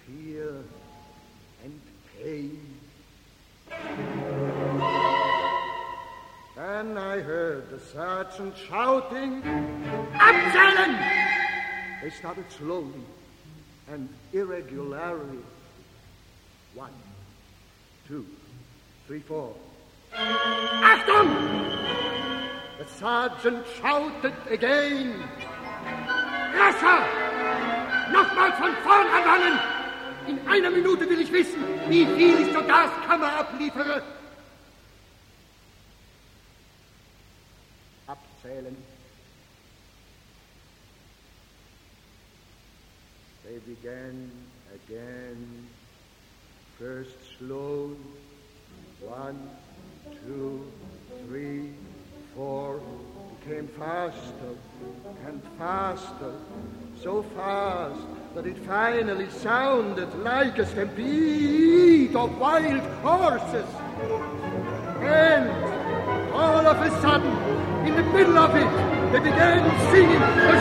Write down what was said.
fear and pain. Then I heard the sergeant shouting, "Abzählen!" They started slowly and irregularly. 1, 2, 3, 4. Achtung! The sergeant shouted again. Rascher! Nochmal von vorn anfangen! In einer Minute will ich wissen, wie viel ich zur Gaskammer abliefere. Abzählen. They began again, first slow, 1, 2, 3, 4, became faster and faster, so fast that it finally sounded like a stampede of wild horses. And all of a sudden, in the middle of it, they began singing a